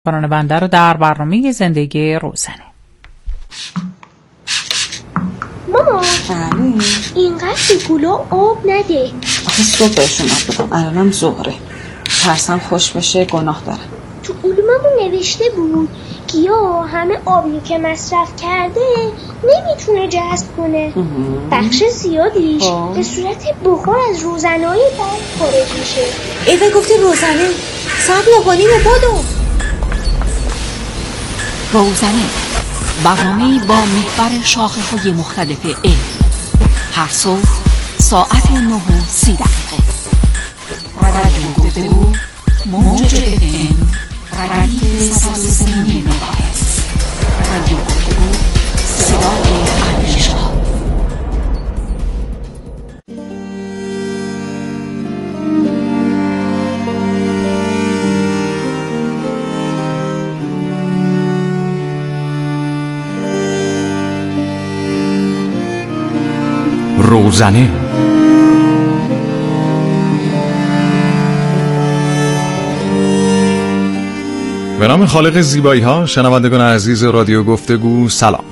همکاران بنده رو در برنامه زندگی روزانه. ماما بله اینقدر به گلا آب نده. آخه صبح بهشون آب بدم، الانم ظهره، ترسم خوش بشه، گناه دارم. تو علوممون نوشته بود گیاه همه آبی که مصرف کرده نمیتونه جذب کنه. بخش زیادیش به صورت بخار از روزنه‌های برق خارج میشه. ایوه گفتی روزنه، ساعت 9:30 بدو. روزنه، برنامه‌ای با محور شاخه‌های مختلف علم. هر صبح ساعت 9:30. رادیو گفتگو، موج FM، رادیو 103 مگاهرتز. رادیو گفتگو، صدای اندیشه‌ها. روزنه. به نام خالق زیبایی ها، شنوندگان عزیز رادیو گفتگو سلام.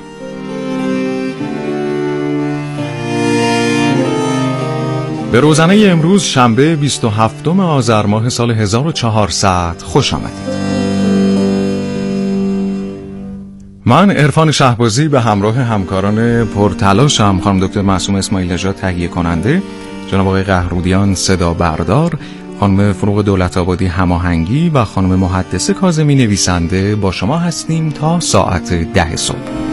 به روزنه امروز شنبه 27 آذر ماه سال 1400 خوش آمدید. من عرفان شهبازی به همراه همکاران پرتلاشم، خانم دکتر معصومه اسماعیل نژاد تهیه کننده، جناب آقای قهرودیان صدا بردار، خانم فروغ دولت آبادی هماهنگی و خانم محدثه کاظمی نویسنده با شما هستیم تا ساعت 10 صبح.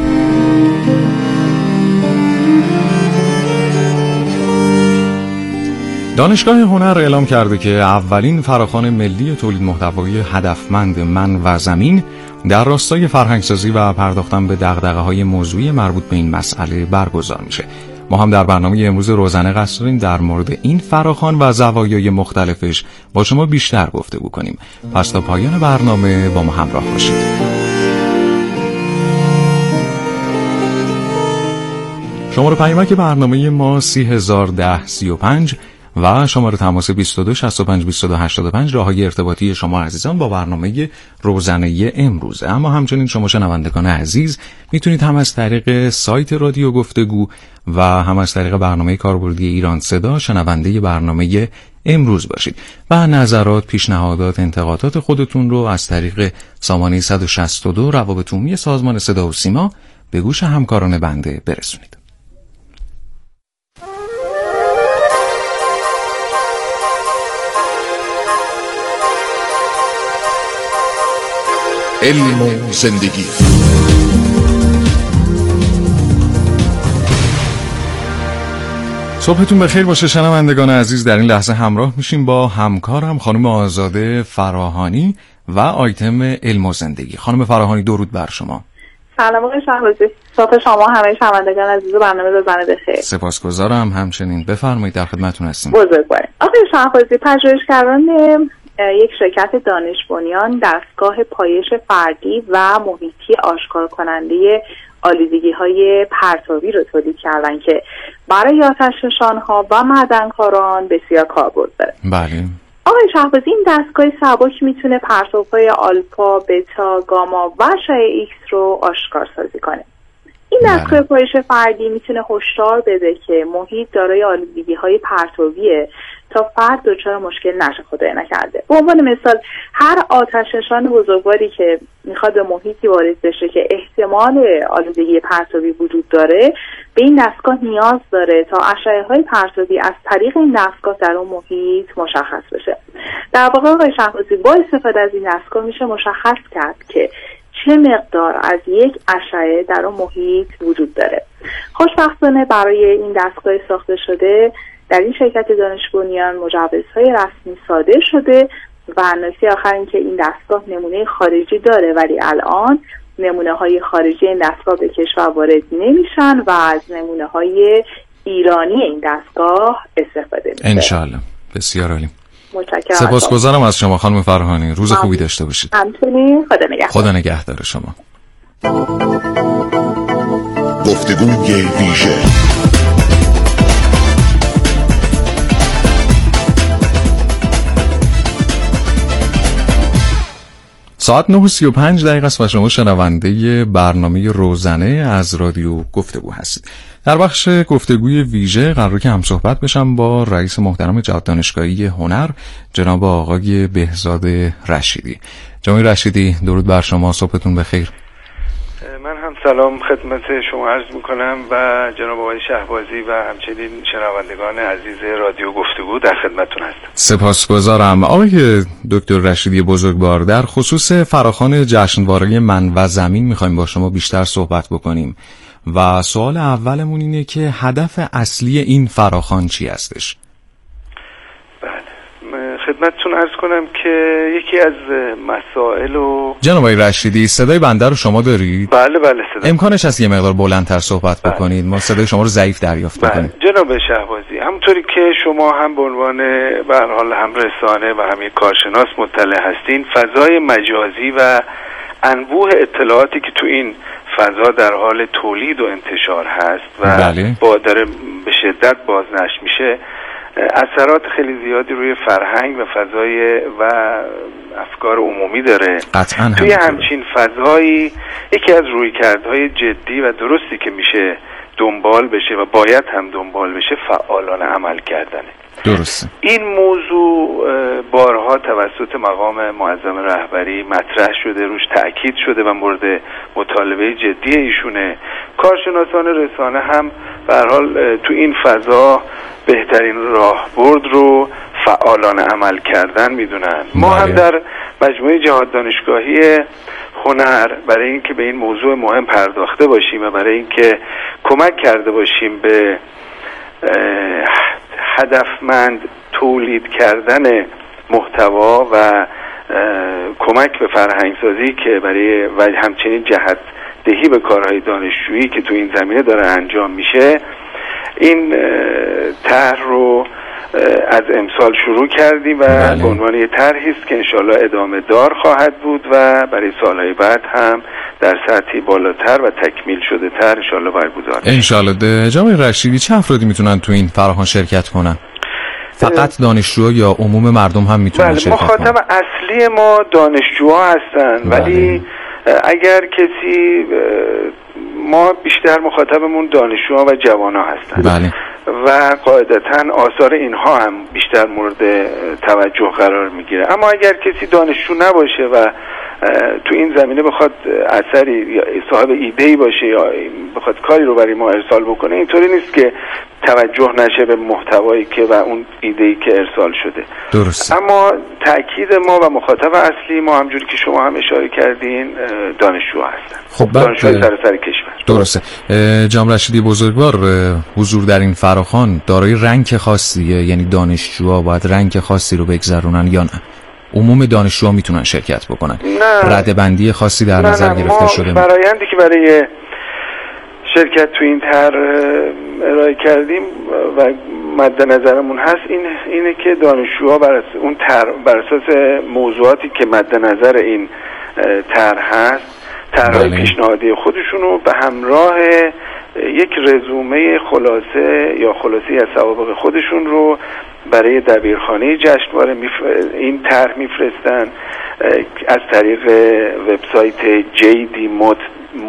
دانشگاه هنر اعلام کرده که اولین فراخوان ملی تولید محتوای هدفمند من و زمین در راستای فرهنگسازی و پرداختن به دغدغه‌های موضوعی مربوط به این مسئله برگزار میشه. ما هم در برنامه امروز روزانه قصد داریم در مورد این فراخوان و زوایای مختلفش با شما بیشتر گفتگو کنیم. پس تا پایان برنامه با ما همراه باشید. شماره پیامک برنامه ما 301035 و شماره تماس 22 65 22 85 راههای ارتباطی شما عزیزان با برنامه روزانه امروز. اما همچنین شما شنوندگان عزیز میتونید هم از طریق سایت رادیو گفتگو و هم از طریق برنامه کاربردی ایران صدا شنونده برنامه امروز باشید و نظرات، پیشنهادات، انتقادات خودتون رو از طریق سامانه 162 روابط عمومی سازمان صدا و سیما به گوش همکاران بنده برسونید. علم و زندگی. صبحتون بخیر باشه شنوندگان عزیز. در این لحظه همراه میشیم با همکارم خانم آزاده فراهانی و آیتم علم و زندگی. خانم فراهانی درود بر شما. سلام آقای شهبازی، صبح شما همه شنوندگان عزیز برنامه روزانه بخیر. سپاسگزارم. همچنین بفرمایید، در خدمتتون هستیم. بزرگوارید. آقای شهبازی، پژوهشگران یک شرکت دانش بنیان دستگاه پایش فردی و محیطی آشکار کننده آلودگی‌های پرتابی رو تولید کردن که برای آتش‌نشان‌ها و معدنکاران بسیار کاربرد داره. بله. آقای شهبازی، این دستگاه سبک میتونه پرتاب‌های آلفا، بتا، گاما و اشعه ایکس رو آشکار سازی کنه. این دستگاه پایش فردی میتونه هشدار بده که محیط دارای آلودگی‌های پرتابیه تا فرد دچار مشکل نشه، خدای نکرده. به عنوان مثال هر آتش‌نشان بزرگواری که میخواد به محیطی وارد بشه که احتمال آلودگی پرتابی وجود داره، به این دستگاه نیاز داره تا اشعه‌های پرتابی از طریق این دستگاه در اون محیط مشخص بشه. در واقع آقای شهبازی، با استفاده از این دستگاه میشه مشخص کرد که چه مقدار از یک اشعه در اون محیط وجود داره. خوشبختانه برای این دستگاه ساخته شده در این شرکت دانش بنیان مجوزهای رسمی صادر شده و نکته آخر این که این دستگاه نمونه خارجی داره، ولی الان نمونه های خارجی این دستگاه به کشور وارد نمیشن و از نمونه های ایرانی این دستگاه استفاده میشه. انشالله. بسیار عالی. متشکرم. سپاسگزارم از شما خانم فراهانی. روز خوبی داشته باشید. همچنین. خدا نگهدار. خدا نگهدار شما. گفتگوی ویژه. ساعت 9:35 است و شما شنونده برنامه روزنه از رادیو گفتگو هستید. در بخش گفتگوی ویژه قراره که همصحبت بشم با رئیس محترم جهاد دانشگاهی هنر جناب آقای بهزاد رشیدی. جناب رشیدی درود بر شما، صبحتون بخیر. من هم سلام خدمت شما عرض میکنم و جناب آقای شهبازی و همچنین شنوندگان عزیز رادیو گفتگو در خدمتتون هستم. سپاسگزارم. آقای دکتر رشیدی بزرگوار، در خصوص فراخوان جشنواره من و زمین میخوایم با شما بیشتر صحبت بکنیم و سوال اولمون اینه که هدف اصلی این فراخوان چی هستش؟ خدمتتون عرض کنم که یکی از مسائل و جناب آقای رشیدی صدای بنده رو شما دارید؟ بله صدا. امکانش هست یه مقدار بلندتر صحبت بکنید؟ ما صدای شما رو ضعیف دریافت می‌کنیم. جناب شهبازی، همونطوری که شما هم به عنوان به هر حال هم رسانه و هم کارشناس مطلع هستین، فضای مجازی و انبوه اطلاعاتی که تو این فضا در حال تولید و انتشار هست و با داره به شدت بازنشر میشه، اثرات خیلی زیادی روی فرهنگ و فضای و افکار عمومی داره. قطعاً توی همچین فضایی یکی از رویکردهای جدی و درستی که میشه دنبال بشه و باید هم دنبال بشه فعالانه عمل کردنه. درسته. این موضوع بارها توسط مقام معظم رهبری مطرح شده، روش تأکید شده و مورد مطالبه جدی ایشونه. کارشناسان رسانه هم به هر حال تو این فضا بهترین راهبرد رو فعالانه عمل کردن میدونن. ما هم در مجموعه جهاد دانشگاهی هنر برای اینکه به این موضوع مهم پرداخته باشیم و برای اینکه کمک کرده باشیم به هدفمند تولید کردن محتوا و کمک به فرهنگسازی که برای و همچنین جهت دهی به کارهای دانشجویی که تو این زمینه داره انجام میشه، این طرح رو از امسال شروع کردیم و به عنوان یه طرحی است که انشالله ادامه دار خواهد بود و برای سالهای بعد هم در سطحی بالاتر و تکمیل شده تر انشالله برگزار میشه. انشالله. جناب رشیدی، چه افرادی میتونن تو این فراخوان شرکت کنن؟ فقط دانشجوها یا عموم مردم هم میتونن شرکت کنن؟ مخاطب اصلی ما دانشجوها هستن، ولی اگر کسی، ما بیشتر مخاطبمون دانشجوها و جوانها هستن. بله. و قاعدتاً آثار اینها هم بیشتر مورد توجه قرار میگیره. اما اگر کسی دانشجو نباشه و تو این زمینه بخواد اثری یا صاحب ایده‌ای باشه یا بخواد کاری رو برای ما ارسال بکنه، اینطوری نیست که توجه نشه به محتوایی که و اون ایده‌ای که ارسال شده. درست. اما تأکید ما و مخاطب اصلی ما همجوری که شما هم اشاره کردین دانشجوها هستن. خب دانشجوی سراسر کشور. درسته. جناب رشیدی بزرگوار، حضور در این فراخوان دارای رنگ خاصیه؟ یعنی دانشجوها باید رنگ خاصی رو بگذرونن یا نه؟ عموم دانشجوها میتونن شرکت بکنن؟ ردبندی خاصی در نظر گرفته شده؟ فرآیندی که برای شرکت تو این طرح ارائه کردیم و مد نظرمون هست اینه که دانشجوها بر اساس موضوعاتی که مد نظر این طرح هست، طرح‌های پیشنهادی خودشونو به همراه یک رزومه خلاصه از سوابق خودشون رو برای دبیرخانه جشنواره این طرح میفرستن از طریق وبسایت jdmod.ir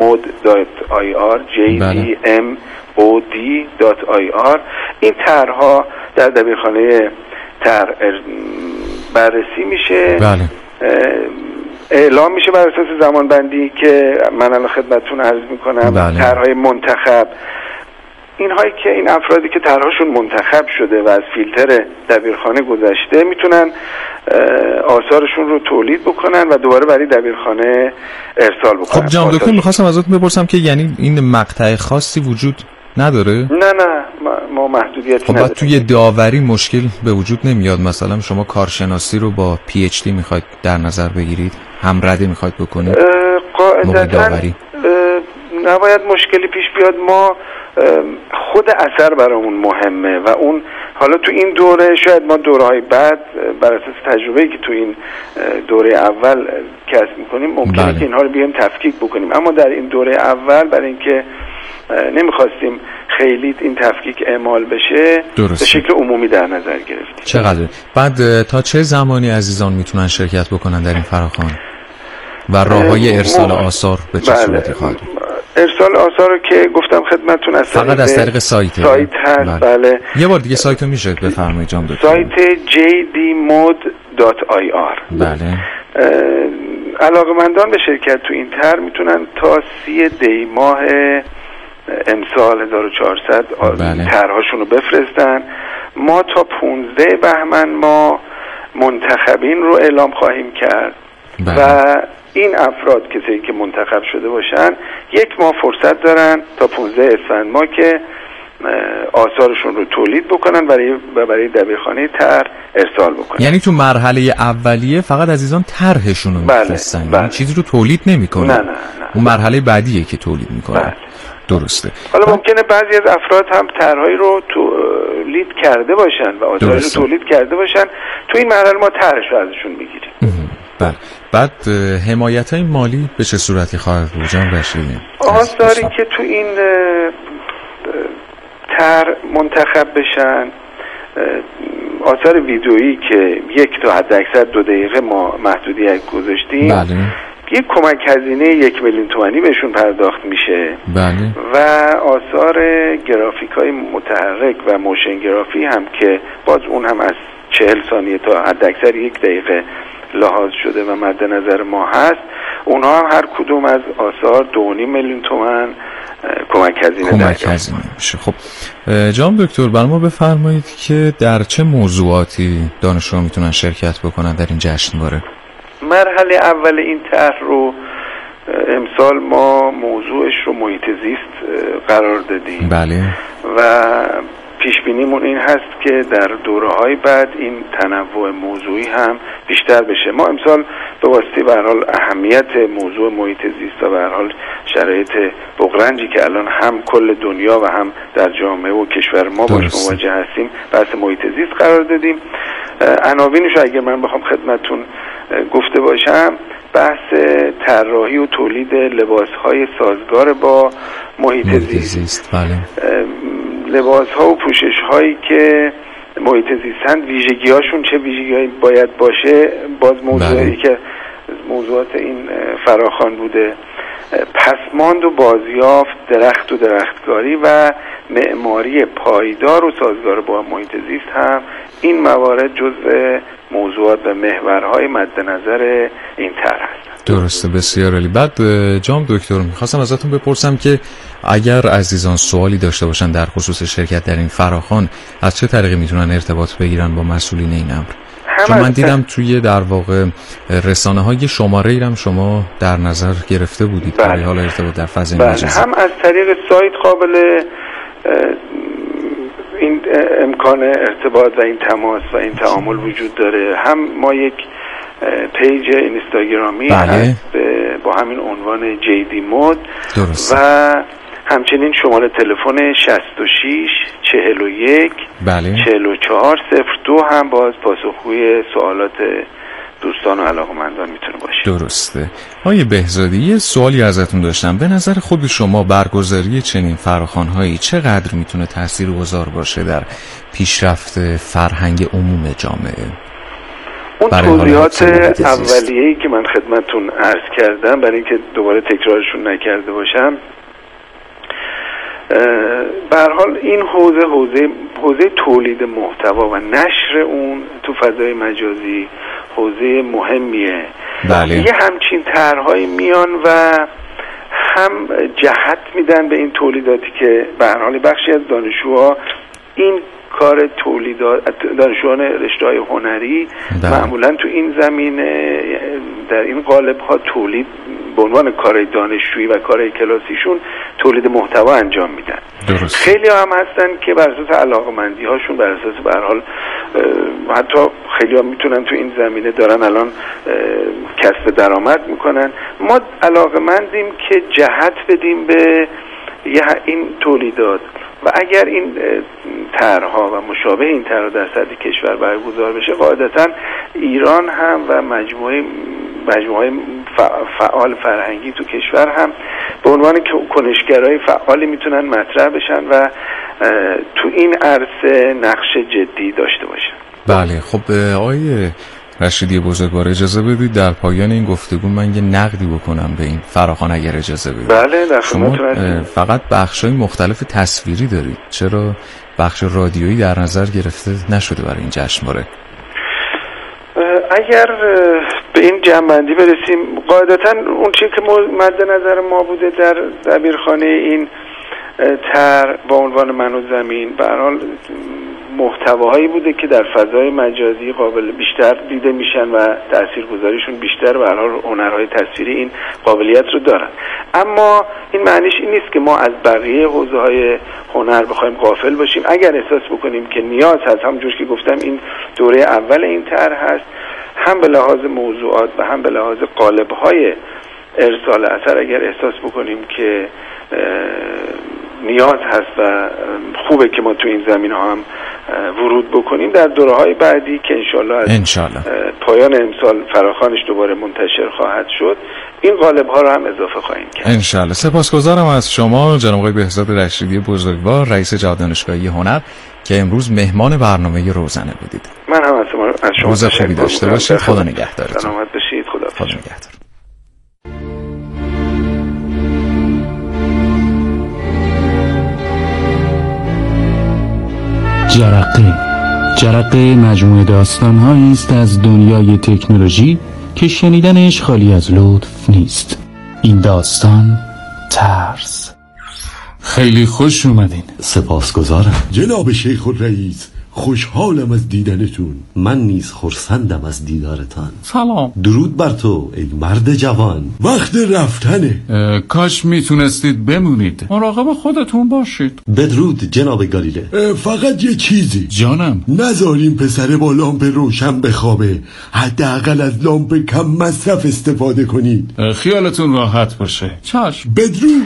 jdmod.ir. این طرح‌ها در دبیرخانه طرح بررسی میشه. اعلام میشه بر اساس زمانبندی که من الان خدمتتون عرض میکنم. طرح‌های منتخب، اینهایی که این افرادی که طرحشون منتخب شده و از فیلتر دبیرخانه گذشته میتونن آثارشون رو تولید بکنن و دوباره برای دبیرخانه ارسال بکنن. خب جناب دکتر، میخواستم ازتون بپرسم که یعنی این مقطع خاصی وجود نداره؟ نه ما محدودیتی نداریم. خب توی داوری مشکل به وجود نمیاد؟ مثلا شما کارشناسی رو با PhD میخواید در نظر بگیرید، هم رده میخواید بکنید موقع داوری؟ نباید مشکلی پیش بیاد. ما خود اثر برامون مهمه و اون حالا تو این دوره، شاید ما دوره‌های بعد بر اساس تجربه‌ای که تو این دوره اول کسب می‌کنیم ممکنه که اینها رو بیایم تفکیک بکنیم، اما در این دوره اول برای اینکه نمیخواستیم خیلی این تفکیک اعمال بشه به شکل عمومی در نظر گرفتیم. چقدر؟ بعد تا چه زمانی عزیزان میتونن شرکت بکنن در این فراخوان؟ و راههای ارسال آثار به چه صورتی خواهد بود؟ ارسال آثار رو که گفتم خدمتتون فقط از طریق سایت هست. بله. یه بار دیگه سایت رو میشه بفرمایید جان دکتر؟ سایت jdmod.ir. بله. علاقه‌مندان به شرکت تو این طرح میتونن تا 30 دی ماه امسال 1400 طرح‌هاشون رو بفرستن. ما تا 15 بهمن ما منتخبین رو اعلام خواهیم کرد. بله. و این افراد کسایی که منتخب شده باشن 1 ماه فرصت دارن تا 15 اسفند ماه که آثارشون رو تولید بکنن برای دبیرخانه طرح ارسال بکنن. یعنی تو مرحله اولیه فقط عزیزان طرحشون رو میفرستن. بله. چیزی رو تولید نمیکنن. نه. اون مرحله بعدیه که تولید میکنن. بله. درسته. حالا ممکنه بعضی از افراد هم طرحهایی رو تولید کرده باشن و آثارش رو تولید کرده باشن. تو این مرحله ما طرحش رو ازشون میگیریم. بله. بعد حمایت‌های مالی به چه صورتی خواهد بود جان رشیدی؟ آثاری که تو این طرح منتخب بشن، آثار ویدئویی که 1 تا حداکثر 2 دقیقه ما محدودیت گذاشتیم. بله. یک کمک هزینه 1 میلیون تومانی بهشون پرداخت میشه. بله. و آثار گرافیک‌های متحرک و موشن گرافی هم که باز اون هم از 40 ثانیه تا حداکثر 1 دقیقه لحاظ شده و مد نظر ما هست. اونها هم هر کدوم از آثار 2.5 میلیون تومان کمک هزینه میشه. خب جناب دکتر برای ما بفرمایید که در چه موضوعاتی دانشجوها میتونن شرکت بکنن در این جشنواره؟ مرحله اول این طرح رو امسال ما موضوعش رو محیط زیست قرار دادیم. بله. و پیش بینیمون این هست که در دوره‌های بعد این تنوع موضوعی هم بیشتر بشه. ما امسال به واسطه به هر حال اهمیت موضوع محیط زیست و به هر حال شرایط بغرنجی که الان هم کل دنیا و هم در جامعه و کشور ما باش مواجه هستیم بحث محیط زیست قرار دادیم. عناوینش اگر من بخوام خدمتتون گفته باشم، بحث طراحی و تولید لباس‌های سازگار با محیط زیست. بله. لباس‌ها و پوشش‌هایی که محیط زیستند ویژگی‌هاشون چه ویژگی‌هایی باید باشه، باز موضوعی که موضوعات این فراخوان بوده. پسماند و بازیافت، درخت و درختکاری و معماری پایدار و سازگار با محیط زیست هم این موارد جزء موضوعات و محورهای مد نظر این طرح هست. درسته، بسیار عالی. بعد جناب دکتر می‌خواستم ازتون بپرسم که اگر عزیزان سوالی داشته باشن در خصوص شرکت در این فراخوان از چه طریقی میتونن ارتباط بگیرن با مسئولین این امر؟ چون من دیدم توی در واقع رسانه‌های شماره‌ای هم شما در نظر گرفته بودید برای حال ارتباط در فضای مجازی. هم از طریق سایت قابل این امکان ارتباط و این تماس و این تعامل وجود داره، هم ما یک پیج اینستاگرامی هست با همین عنوان JDMod و همچنین شماره تلفن 66 41 44 02 هم باز پاسخگوی سوالات دوستان و علاقه‌مندان میتونه باشه. درسته. آقای بهزادی یه سوالی ازتون داشتم. به نظر خود شما برگزاری چنین فراخوان‌هایی چقدر میتونه تاثیرگذار باشه در پیشرفت فرهنگ عموم جامعه؟ اون توضیحات اولیه‌ای که من خدمتتون عرض کردم برای اینکه دوباره تکرارشون نکرده باشم، به هر حال این حوزه تولید محتوا و نشر اون تو فضای مجازی حوزه مهمیه. بله. یه همچین طرح‌هایی میان و هم جهت میدن به این تولیداتی که به هر حال بخشی از دانشجوها این کار تولیدات، دانشجویان رشته‌های هنری معمولا تو این زمینه در این قالب‌ها تولید به عنوان کار دانشجویی و کار کلاسیشون تولید محتوا انجام میدن. درست. خیلی هم هستن که بر اساس علاقه‌مندی هاشون، بر اساس به هر حال حتی خیلی هم میتونن تو این زمینه دارن الان کسب درآمد میکنن. ما علاقه‌مندیم که جهت بدیم به این تولیدات و اگر این طرح‌ها و مشابه این طرح در سطح کشور برگزار بشه، قاعدتاً ایران هم و مجموعه فعال فرهنگی تو کشور هم به عنوان کنشگرای فعالی میتونن مطرح بشن و تو این عرصه نقش جدی داشته باشن. بله. خب آقای رشیدی بزرگوار اجازه بدید در پایان این گفتگو من یه نقدی بکنم به این فراخوان اگر اجازه بدید. بله در شما فقط بخشای مختلف تصویری دارید، چرا بخش رادیویی در نظر گرفته نشده برای این جشنواره؟ اگر به این جمع‌بندی برسیم، قاعدتاً اون چیزی که مد نظر ما بوده در دبیرخانه این طرح با عنوان من و زمین، به هر حال محتواهایی بوده که در فضای مجازی قابل بیشتر دیده میشن و تاثیرگذاریشون بیشتر، به هر حال هنرهای تصویری این قابلیت رو دارن. اما این معنیش این نیست که ما از بقیه حوزه‌های هنر بخوایم غافل باشیم. اگر احساس بکنیم که نیاز هست، همونجور که گفتم این دوره اول این طرح هست، هم به لحاظ موضوعات و هم به لحاظ قالب‌های ارسال اثر، اگر احساس بکنیم که نیاز هست و خوبه که ما تو این زمینه هم ورود بکنیم، در دوره‌های بعدی که انشالله پایان امسال فراخوانش دوباره منتشر خواهد شد، این قالب‌ها رو هم اضافه خواهیم کرد انشالله. سپاسگزارم از شما جناب آقای بهزاد رشیدی بزرگوار، رئیس جهاد دانشگاهی هنر، که امروز مهمان برنامه روزنه بودید. من هم از شما روز خوبی داشته باشید. خدا نگهدارتون. سلامت باشید. خدا نگهدار. جرقه مجموعه داستان‌هایی است از دنیای تکنولوژی که شنیدنش خالی از لطف نیست. این داستان ترس. خیلی خوش اومدین. سپاسگزارم جناب شیخ الرئیس، خوشحالم از دیدنتون. من نیز خرسندم از دیدارتان. سلام. درود بر تو ای مرد جوان. وقت رفتنه. کاش میتونستید بمونید. مراقب خودتون باشید. بدرود جناب گالیله. فقط یه چیزی. جانم. نذاریم پسره با لامپ روشن بخوابه. حداقل از لامپ کم مصرف استفاده کنید. خیالتون راحت باشه. چشم. بدرود.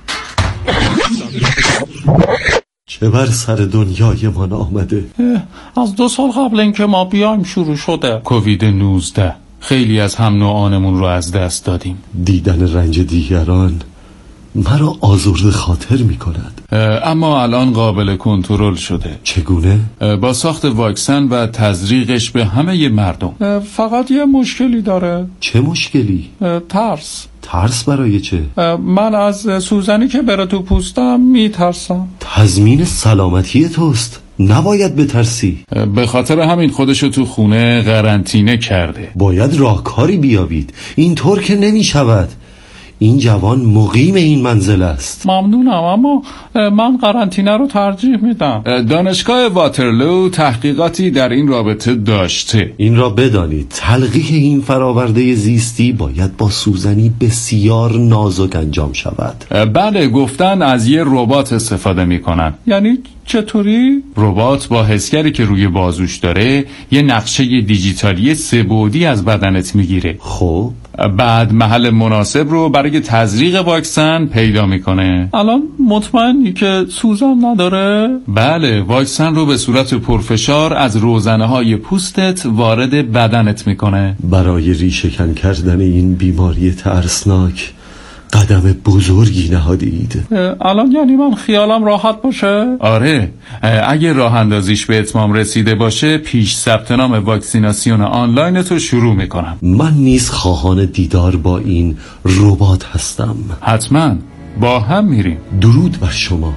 چه بر سر دنیای من آمده؟ از 2 سال قبل اینکه ما بیایم شروع شده کووید 19. خیلی از هم نوعانمون رو از دست دادیم. دیدن رنج دیگران مرا آزرده خاطر می کند. اما الان قابل کنترل شده. چگونه؟ با ساخت واکسن و تزریقش به همه مردم. فقط یه مشکلی داره. چه مشکلی؟ ترس. ترس برای چه؟ من از سوزنی که بره تو پوستم میترسم. تضمین سلامتی توست، نباید بترسی. به خاطر همین خودشو تو خونه قرنطینه کرده. باید راهکاری بیابید، اینطور که نمی شود. این جوان مقیم این منزل است. ممنونم، اما من قرنطینه رو ترجیح میدم. دانشگاه واترلو تحقیقاتی در این رابطه داشته. این را بدانید، تلقیح این فراورده زیستی باید با سوزنی بسیار نازک انجام شود. بله، گفتن از یه ربات استفاده میکنن. یعنی چطوری؟ ربات با حسگری که روی بازوش داره یه نقشه دیجیتالی 3 بعدی از بدنت میگیره. خب بعد محل مناسب رو برای تزریق واکسن پیدا میکنه. الان مطمئنی که سوزن نداره؟ بله، واکسن رو به صورت پرفشار از روزنه های پوستت وارد بدنت میکنه. برای ریشه‌کن کردن این بیماری ترسناک قدم بزرگی نهادید. الان یعنی من خیالم راحت باشه؟ آره، اگه راه اندازیش به اتمام رسیده باشه پیش ثبت نام واکسیناسیون آنلاین تو شروع میکنم. من نیز خواهان دیدار با این ربات هستم. حتما با هم میریم. درود بر شما.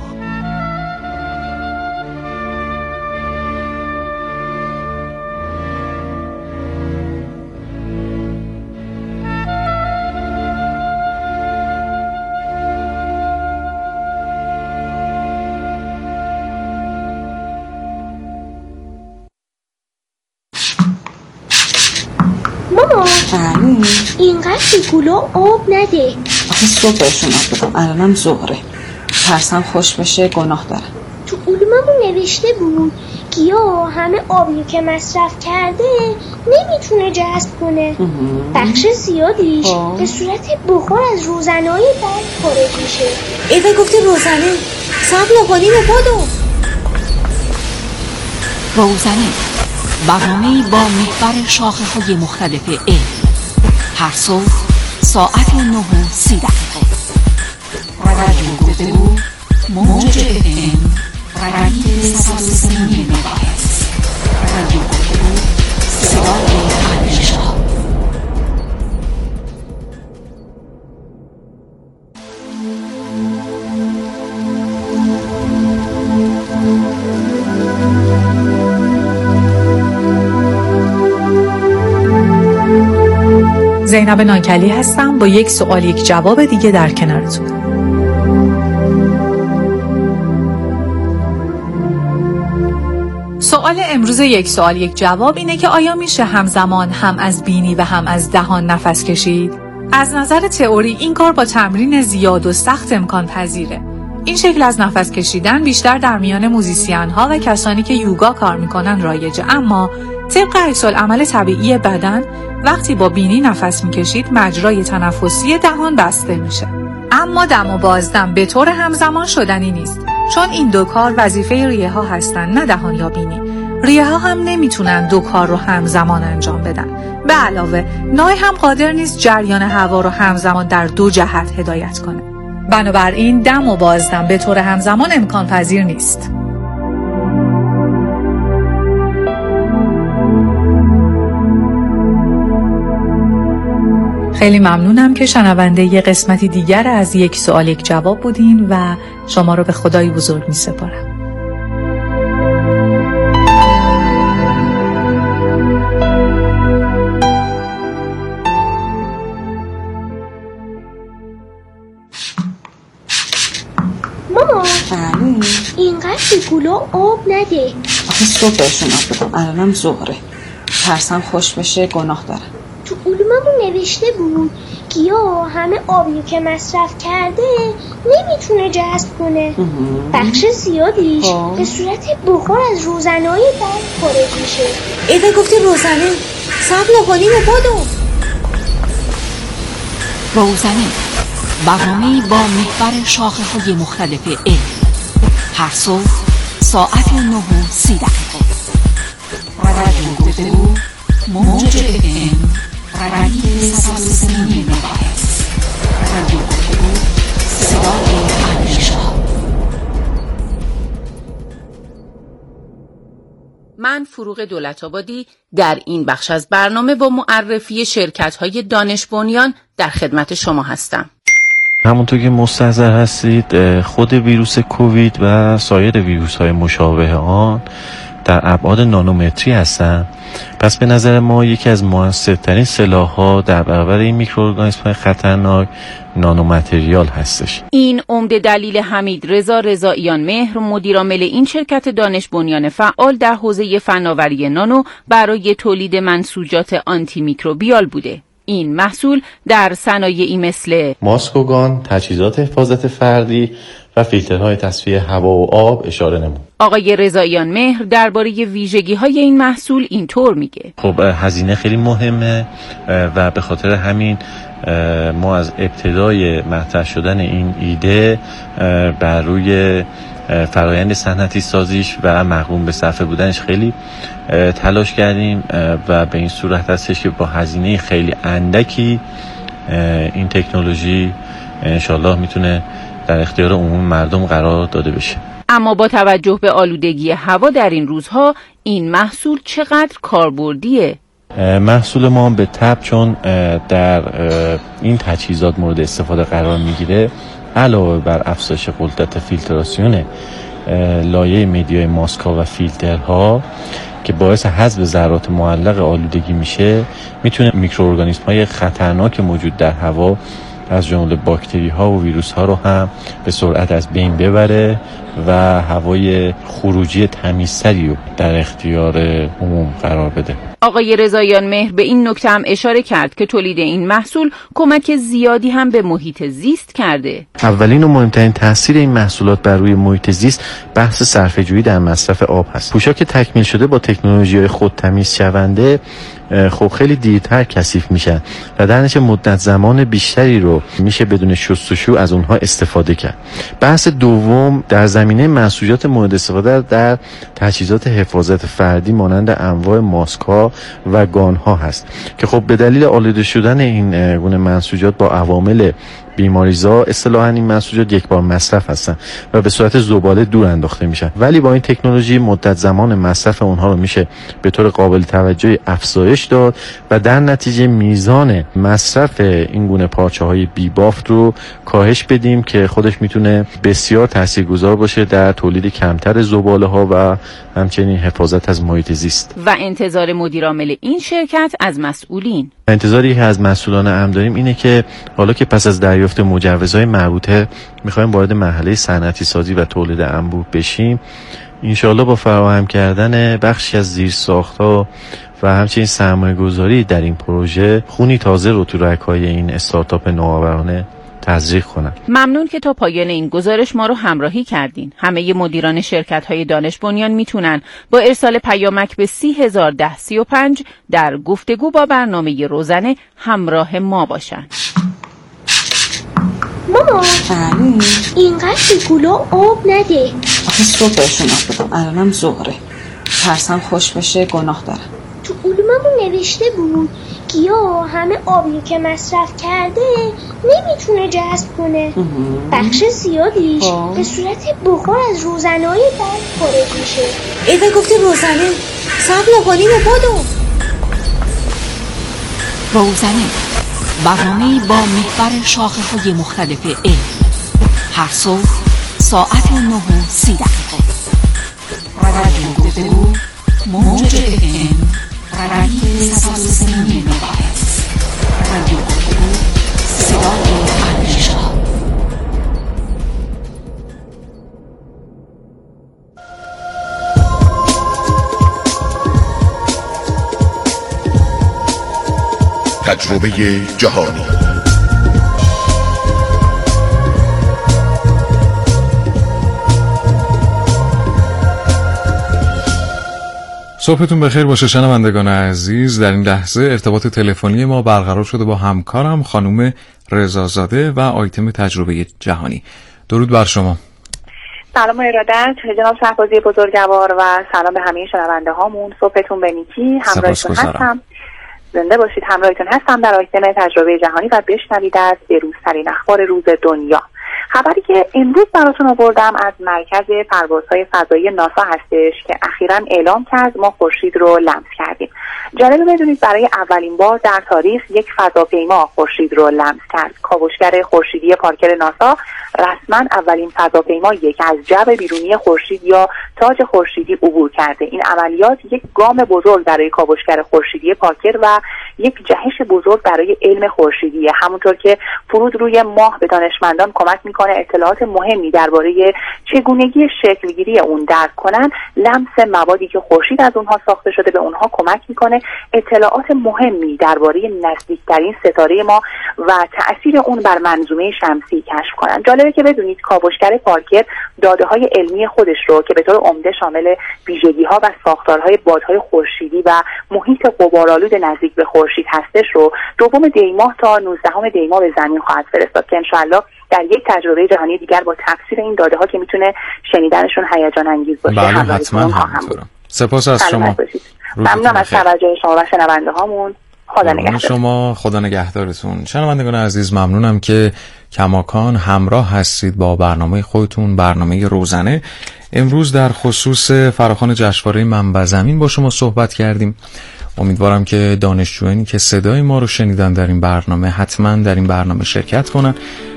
اینقدر گلو آب نده. آخه صبحشون آب بدم، الانم ظهره. ترسم خوش بشه، گناه دارم. تو علوممون نوشته بود گیاه همه آبی که مصرف کرده نمیتونه جذب کنه. بخش زیادیش به صورت بخار از روزنهای برگ خارج میشه. ایوه گفتی روزنه، صبر لبانی به بادو. روزنه، برنامه‌ای با محور شاخه‌های مختلف علم. هر صبح ساعت 9:30. رادیو گفتگو، موج FM، رادیو 103 مگاهرتز. رادیو گفتگو، صدای زینب نانکلی هستم با یک سوال یک جواب دیگه در کنارتون. سوال امروز یک سوال یک جواب اینه که آیا میشه همزمان هم از بینی و هم از دهان نفس کشید؟ از نظر تئوری این کار با تمرین زیاد و سخت امکان پذیره. این شکل از نفس کشیدن بیشتر در میان موزیسین ها و کسانی که یوگا کار میکنن رایجه، اما طبق عکس‌العمل طبیعی بدن وقتی با بینی نفس میکشید مجرای تنفسی دهان بسته میشه. اما دم و بازدم به طور همزمان شدنی نیست، چون این دو کار وظیفه ریه ها هستن نه دهان یا بینی. ریه ها هم نمیتونن دو کار رو همزمان انجام بدن. به علاوه نای هم قادر نیست جریان هوا رو همزمان در دو جهت هدایت کنه. بنابراین دم و بازدم به طور همزمان امکان پذیر نیست. خیلی ممنونم که شنونده یه قسمتی دیگر از یک سوال یک جواب بودین و شما رو به خدای بزرگ می سپارم. ماما اینقدر گلو آب نده. آخه صبح بهشون آب بدم، الانم ظهره. ترسم خوش بشه، گناه دارم. تو علوممون نوشته بود گیاه همه آبی که مصرف کرده نمیتونه جذب کنه. بخش زیادیش به صورت بخار از روزنهای برق خارج میشه. ایده گفتی روزنه سبل کنیم بادو. روزنه برنامه‌ای با محور شاخه‌های مختلف علم. هر صبح ساعت 9:30. رادیو گفتگو موج FM رادیو 103 مگاهرتز. رادیو گفتگو صدای اندیشه‌ها. من فروغ دولت‌آبادی در این بخش از برنامه با معرفی شرکت‌های دانش بنیان در خدمت شما هستم. همونطور که مستحضر هستید خود ویروس کووید و سایر ویروس‌های مشابه آن در ابعاد نانومتری هستند. پس به نظر ما یکی از موثرترین سلاح‌ها در برابر این میکروارگانیسم‌های خطرناک نانومتریال هستش. این عمده دلیل حمید رضا رضاییان مهر، مدیرعامل این شرکت دانش بنیان فعال در حوزه فناوری نانو برای تولید منسوجات آنتی میکروبیال بوده. این محصول در صنایعی مثل ماسکوگان، تجهیزات حفاظت فردی و فیلترهای تصفیه هوا و آب اشاره نمود. آقای رضاییان مهر درباره ویژگی‌های این محصول اینطور میگه. خب هزینه خیلی مهمه و به خاطر همین ما از ابتدای مطرح شدن این ایده بر روی فرایند صنعتی سازیش و مقرون به صرفه بودنش خیلی تلاش کردیم و به این صورت هستش که با هزینه خیلی اندکی این تکنولوژی انشالله میتونه در اختیار عموم مردم قرار داده بشه. اما با توجه به آلودگی هوا در این روزها این محصول چقدر کاربردیه؟ محصول ما به طبع چون در این تجهیزات مورد استفاده قرار میگیره، علاوه بر افزایش قدرت فیلتراسیون لایه مدیای ماسک‌ها و فیلترها که باعث حذف ذرات معلق آلودگی میشه، میتونه میکروارگانیسم‌های خطرناک موجود در هوا از جمله باکتری‌ها و ویروس‌ها رو هم به سرعت از بین ببره و هوای خروجی تمیزتری رو در اختیار عموم قرار بده. آقای رضاییان مهر به این نکته هم اشاره کرد که تولید این محصول کمک زیادی هم به محیط زیست کرده. اولین و مهمترین تاثیر این محصولات بر روی محیط زیست بحث صرفه‌جویی در مصرف آب هست. پوشاک تکمیل شده با تکنولوژی‌های خودتمیز شونده خب خیلی دیرتر کثیف میشن و در نتیجه مدت زمان بیشتری رو میشه بدون شستشو از اونها استفاده کرد. بحث دوم در زمینه منسوجات مورد استفاده در تجهیزات حفاظت فردی مانند انواع ماسک‌ها و گان‌ها هست که خب به دلیل آلوده شدن این گونه منسوجات با عوامل بیماریزا اصطلاحاً این منسوجات یک بار مصرف هستن و به صورت زباله دور انداخته میشن، ولی با این تکنولوژی مدت زمان مصرف اونها رو میشه به طور قابل توجهی افزایش داد و در نتیجه میزان مصرف این گونه پارچه‌های بی بافت رو کاهش بدیم که خودش میتونه بسیار تاثیرگذار باشه در تولید کمتر زباله‌ها و همچنین حفاظت از محیط زیست. و انتظار مدیرعامل این شرکت از مسئولین، انتظاری که از مسئولان امر داریم اینه که حالا که پس از دریافت مجوزهای مربوطه میخوایم وارد مرحله صنعتی سازی و تولید انبوه بشیم، انشاءالله با فراهم کردن بخشی از زیرساخت‌ها و همچنین سرمایه‌گذاری در این پروژه خونی تازه رو تو رگ‌های این استارتاپ نوآورانه تزریق کنن. ممنون که تا پایان این گزارش ما رو همراهی کردین. همه مدیران شرکت‌های دانش بنیان میتونن با ارسال پیامک به 301035 در گفتگو با برنامه روزنه همراه ما باشن. ماما اینقدر گلو آب نده. آخه صبح بهشون آب بدم، الانم ظهره. ترسم خوش بشه، گناه دارم. تو علوممون نوشته بود گیاه همه آبی که مصرف کرده نمیتونه جذب کنه. بخش زیادیش به صورت بخار از روزنه‌های برق خارج میشه. ایوه گفتی روزنه صبر کنیم و بدو. روزنه برنامه‌ای با محور شاخه‌های مختلف علم، هر صبح ساعت 9:30. رادیو گفتگو موج FM رادیو 103 مگاهرتز. رادیو گفتگو صدای اندیشه‌ها. تجربه جهانی. صبحتون بخیر باشه شنوندگان عزیز. در این لحظه ارتباط تلفنی ما برقرار شده با همکارم خانم رضازاده و آیتم تجربه جهانی. درود بر شما. سلام و ارادت جناب شهبازی بزرگوار و سلام به همه شنونده هامون. صبحتون به نیکی. همراهتون هستم. زنده باشید. همراهتون هستم در آیتم تجربه جهانی و بشنوید از بروزترین اخبار روز دنیا. خبری که امروز براتون آوردم از مرکز پروازهای فضایی ناسا هستش که اخیراً اعلام کرد ما خورشید رو لمس کردیم. جالب بدونید برای اولین بار در تاریخ یک فضاپیما خورشید رو لمس کرد. کاوشگر خورشیدی پارکر ناسا رسما اولین فضاپیماییه که از جو بیرونی خورشید یا تاج خورشیدی عبور کرده. این عملیات یک گام بزرگ برای کاوشگر خورشیدی پارکر و یک جهش بزرگ برای علم خورشیدیه. همونطور که فرود روی ماه به دانشمندان کمک میکنه اطلاعات مهمی درباره چگونگی شکلگیری اون درک کنن، لمس موادی که خورشید از اونها ساخته شده به اونها کمک میکنه اطلاعات مهمی درباره نزدیکترین ستاره ما و تأثیر اون بر منظومه شمسی کشف کنن. جالبه که بدونید کاوشگر پارکر داده‌های علمی خودش رو که به طور عمده شامل ویژگی‌ها و ساختارهای بادهای خورشیدی و محیط غبارآلود نزدیک به خورشید هستش رو 2 دی‌ماه تا 19 دی‌ماه به زمین خواهد فرستاد که انشالله در یک تجربه جهانی دیگر با تفسیر این داده‌ها که میتونه شنیدنشون هیجان انگیز باشه. بله حتما همینطوره. سپاس از شما. ممنونم از توجه شما و شنونده هامون. خدا نگهدار شما. خدا نگهدارتون. شنوندگان عزیز ممنونم که کماکان همراه هستید با برنامه خودتون، برنامه روزنه. امروز در خصوص فراخوان جشنواره منبع زمین با شما صحبت کردیم. امیدوارم که دانشجویانی که صدای ما رو شنیدن در این برنامه حتما در این برنامه شرکت کنن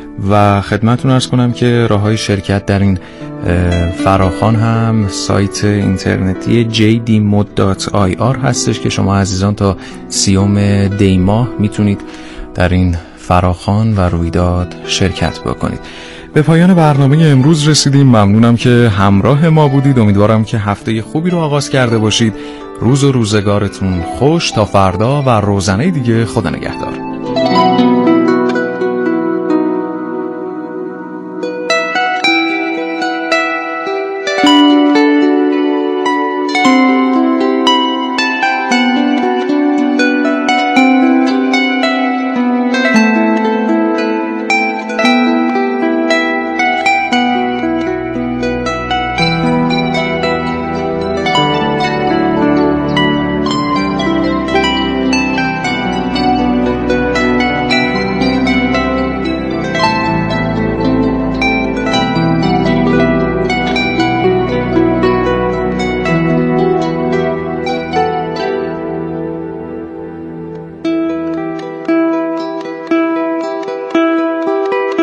و خدمتتون عرض کنم که راههای شرکت در این فراخوان هم سایت اینترنتی jdmod.ir هستش که شما عزیزان تا 30 دی ماه میتونید در این فراخوان و رویداد شرکت بکنید. به پایان برنامه امروز رسیدیم. ممنونم که همراه ما بودید. امیدوارم که هفته خوبی رو آغاز کرده باشید. روز و روزگارتون خوش. تا فردا و روزنه دیگه. خدا نگهدار.